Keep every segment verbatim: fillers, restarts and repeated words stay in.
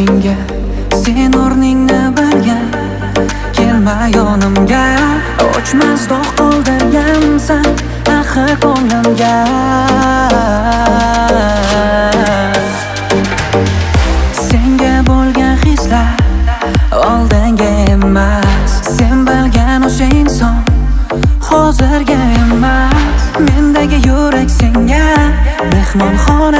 yuragimga sen o'rningni bilgan. Kelma yonimga, o'chmas dog' qoldirgansan axir ko'nglimga. Senga bo'lgan hislar oldinga emas, sen bilgan o'sha inson hozirga emas. Mendagi yurak senga mehmonxona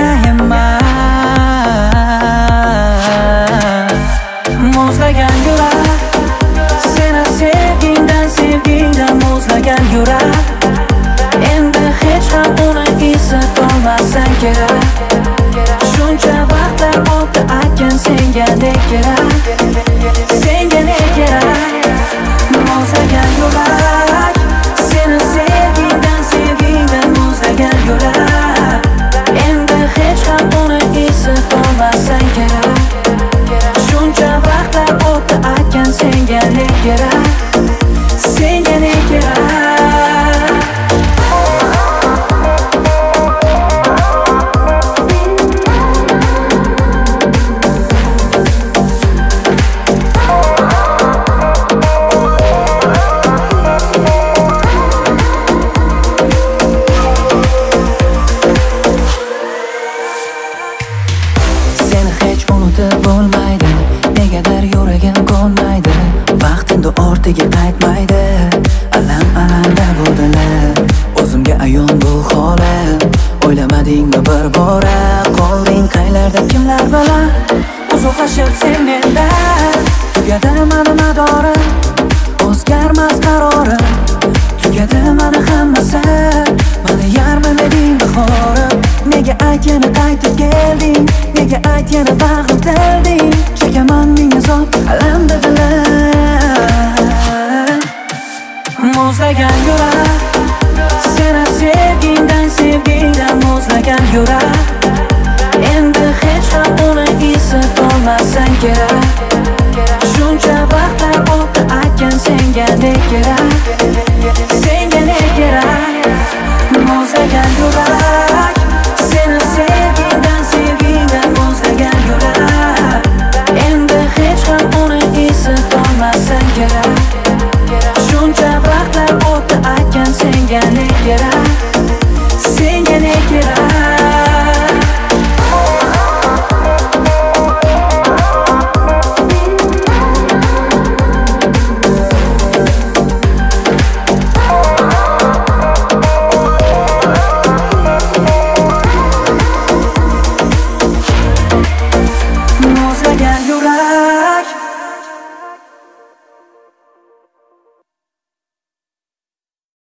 emas. Muzlagan yurak, seni sevgingdan sevgingdan muzlagan yurak. Endi hech ham uni eslatolmassan kerak. Shuncha vaqtlar o'tdi aytgan senga ne kerak, senga ne kerak. Muzlagan yurak, seni sevgingdan sevgingdan muzlagan yurak. Endi hech ham uni eslatolmassan kerak. Shuncha vaqtlar o'tdi aytgan senga ne kerak, senga ne kerak. Bo'lmaydi, negadir yuragim ko'nmaydi. Vaqtinde ortiga qaytmaydi, alam alamda bu dilim. O'zimga ayon bu holim, o'ylamadingmi bir bora? Qolding qaylarda kimlar bilan, uzoqlashib sen mendan. Tugadi mani madorim, o'zgarmas qarorim. Tugadi mani hammasi, mani yarmilading bahorim. Nega ayt yana qaytib kelding, nega ayt yana bag'rim tilding. Chekaman ming azob, alamda dilim. Muzlagan yurak, seni sevgingdan sevgingdan muzlagan yurak. Endi hech ham uni eslatolmassan kerak. Shuncha vaqtlar o'tdi aytgan senga ne kerak,